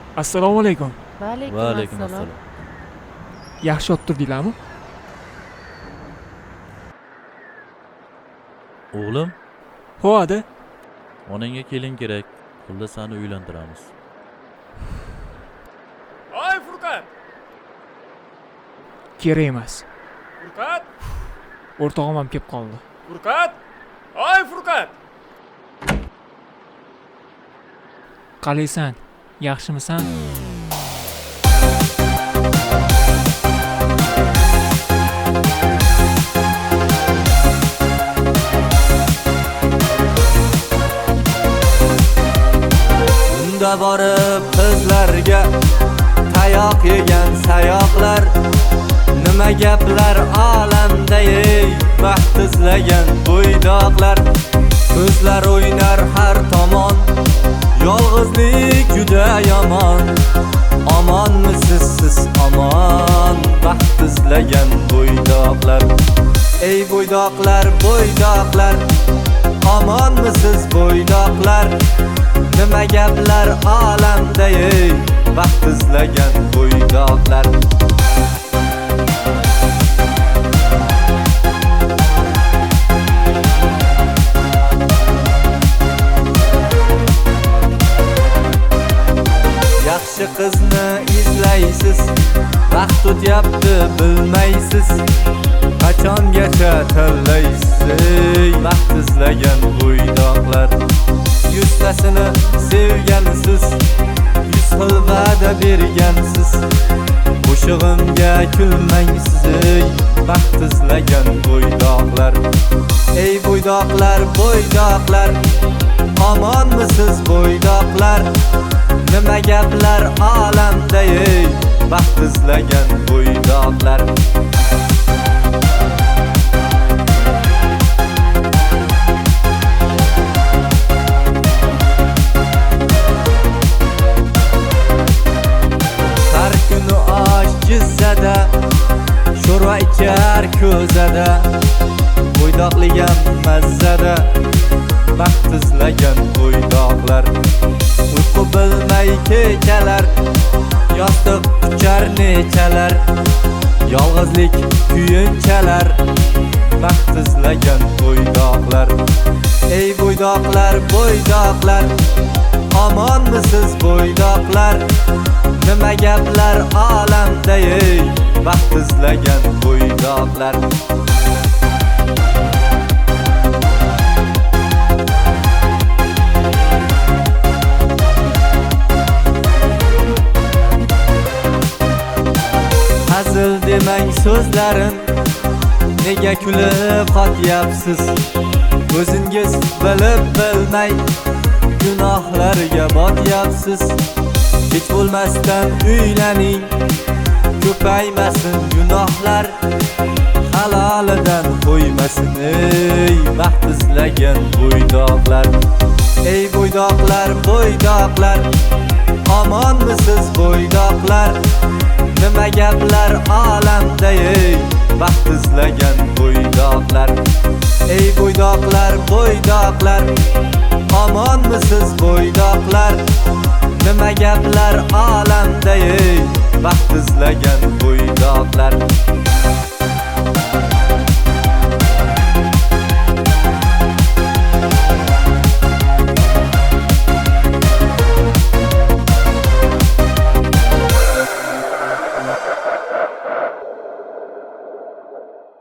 Assalomu alaykum. Va Va alaykum assalom. assalom. Yaxshi o'tirdinglarmi? O'g'lim, Ho, ada. onangga kelin kerak. Pulda seni uylantiramiz. Oy Furqat! Kerak emas. Furqat! O'rtog'im ham kelib qoldi. Furqat! Oy Furqat! Qalaysan? Yaxshimisan? Unda borib qizlarga tayoq yegan sayoqlar, nima gaplar olamda ey baxt izlagan bo'ydoqlar. Ko'zlar o'ynar har tomon, yolg'izlik juda yomon. Omonmisiz siz omon, baxt izlagan bo'ydoqlar. Ey bo'ydoqlar, bo'ydoqlar, omonmisiz bo'ydoqlar? Nima gaplar olamda ey baxt izlagan bo'ydoqlar. Yaxshi qizni izlaysiz, vaqt o'tyapti bilmaysiz. Qachongacha tanlaysiz baxt izlagan bo'ydoqlar? Yuztasini sevgansiz, 100 xil va'da bergansiz. Qo'shig'imga kulmaysiz ey baxt izlagan bo'ydoqlar. Ey bo'ydoqlar, bo'ydoqlar, omonmisiz bo'ydoqlar? Nima gaplar olamda ey baxt izlagan bo'ydoqlar? Har kuni osh jizzada, sho'rva ichar ko'zada, bo'ydoqligam mazzada, baxt izlagan bo'ydoqlar. Uyqu bilmay kechalar, yostiq quchar nechalar, yolg'izlik kuyunchalar, baxt izlagan bo'ydoqlar. Ey bo'ydoqlar, bo'ydoqlar, omonmisiz bo'ydoqlar? Nima gaplar olamda ey baxt izlagan bo'ydoqlar? Hazil demang so'zlarim, nega kulib qotyapsiz? O'zingiz bilib bilmay gunohlarga botyapsiz. Hech bo'lmasdan uylaning, ko'paymasin gunohlar, halolidan qo'ymasin ey baxt izlagan bo'ydoqlar. Ey bo'ydoqlar, bo'ydoqlar, omonmisiz bo'ydoqlar? Nima gaplar olamda ey baxt izlagan bo'ydoqlar? Ey bo'ydoqlar, bo'ydoqlar, omonmisiz bo'ydoqlar? Nima gaplar olamda ey baxt izlagan bo'ydoqlar?